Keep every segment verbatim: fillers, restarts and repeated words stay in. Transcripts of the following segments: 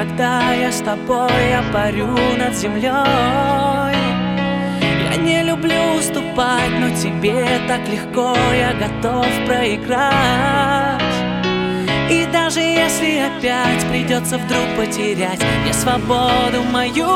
когда я с тобой, я парю над землей. Я не люблю уступать, но тебе так легко, я готов проиграть. И даже если опять придется вдруг потерять мне свободу мою,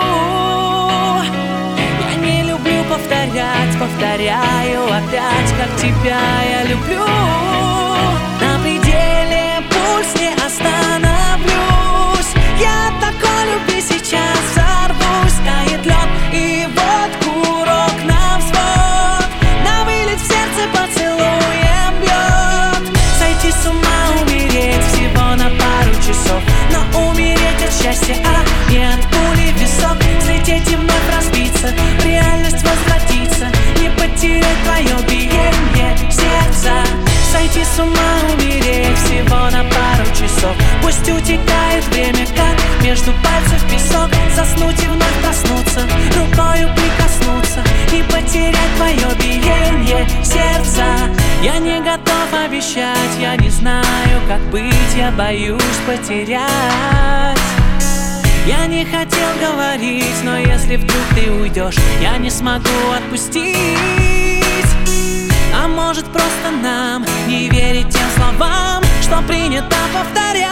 я не люблю повторять, повторяю опять, как тебя я люблю. На пределе пульс не остановлюсь, я такой любви сейчас взорвусь. Тает лед и вот курок на взвод, на вылет в сердце поцелуем бьет. Сойти с ума, умереть всего на пару часов, но умереть от счастья, а не от пули в висок. Взлететь и вновь разбиться, в реальность возвратиться, не потерять твое биение сердца. Сойти с ума, умереть всего на пару часов, пусть утекает время, как между пальцев песок. Заснуть и вновь проснуться, рукою прикоснуться, не потерять твое биение сердца. Я не готов обещать, я не знаю, как быть, я боюсь потерять. Я не хотел говорить, но если вдруг ты уйдешь, я не смогу отпустить. А может, просто нам не верить тем словам, что принято повторять?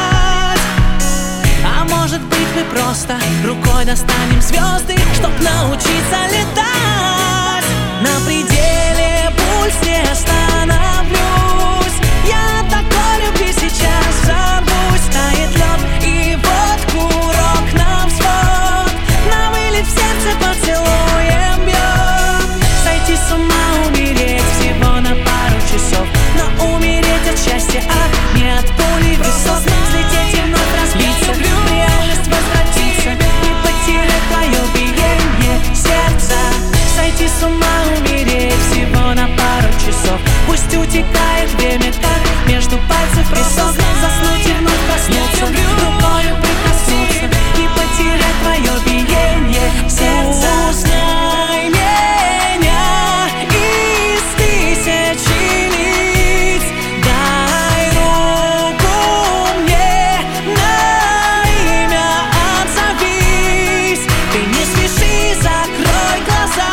А может быть, мы просто рукой достанем звезды, чтоб научиться летать? На пределе пульс не остановлюсь, я такой любви сейчас взорвусь. Тает лед и вот курок на взвод, на вылет в сердце поцелуем бьет. Сойти с ума, умереть всего на пару часов, но умереть от счастья, а не от пули в висок. Взлететь и вновь разбиться, в реальность возвратиться, не потерять твое биение сердца. Сойти с ума, умереть всего на пару часов, пусть утекает время, как между пальцев песок. Заснуть и вновь проснуться, рукою прикоснуться, не потерять твое биение сердца. Узнай меня из тысячи лиц, дай руку мне, на имя отзовись. Ты не спеши, закрой глаза,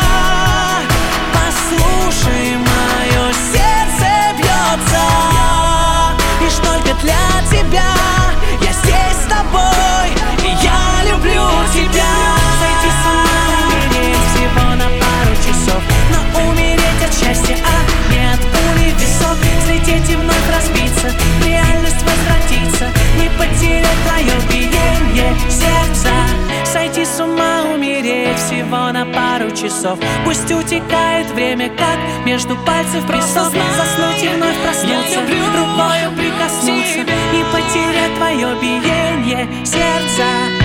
послушай, мое сердце бьется. Лишь только для тебя я здесь с тобой, и я люблю тебя. Сойти с ума, умереть всего на пару часов, но умереть от счастья, а не от пули в висок. Взлететь и вновь разбиться, в реальность возвратиться, не потерять твое биение сердца. Сойти с ума, умереть всего на пару часов, пусть утекает время, как между пальцев песок. Заснуть и вновь проснуться, рукою прикоснуться, не потерять твое биение сердца.